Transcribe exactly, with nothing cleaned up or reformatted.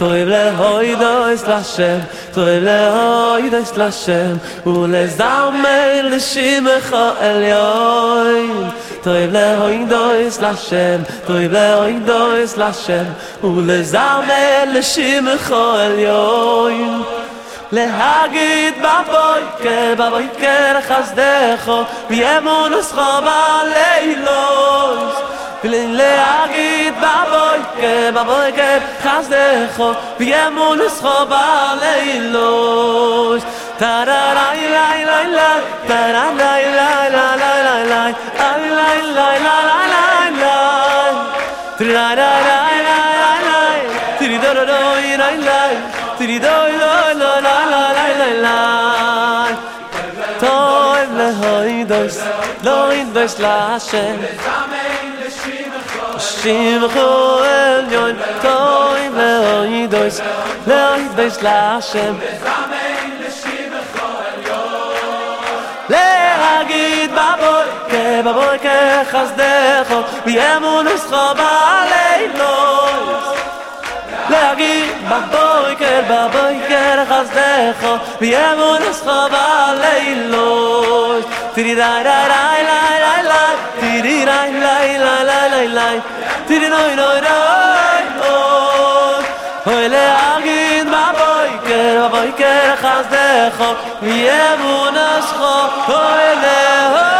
Toiv lehoidos Lashem, Toiv lehoidos Lashem, Ulezalmei l'shimecha elyon. Toiv lehoidos Lashem, Toiv lehoidos Lashem, Ulezalmei l'shimecha elyon. להגיד בבוקר, בבוקר חסדך, ויאמונוסך בלילות. להגיד בבוקר, בבוקר חסדך, ויאמונוסך בלילות. טררי לי לי לי, טררי לי לי לי לי לי, לי לי לי לי לי, טררי לי לי לי, טרידורוי לי לי, טרידוי לי לי לי לי. טוב להוידוס, להוידוס להשם, שימחו עליון. טוב להוידוס, להוידוס להשם, להגיד בבוקר, בבוקר חסדך, ויאמונוסך בלילות. להגיד בבוקר, בבוקר חסדך, ויאמונוסך בלילות. תירי לי לי לי לי לי, תירי לי לי לי לי לי, תירי לי לי לי. אוי להגיד בבוקר, בבוקר חסדך, ויאמונוסך, אוי להגיד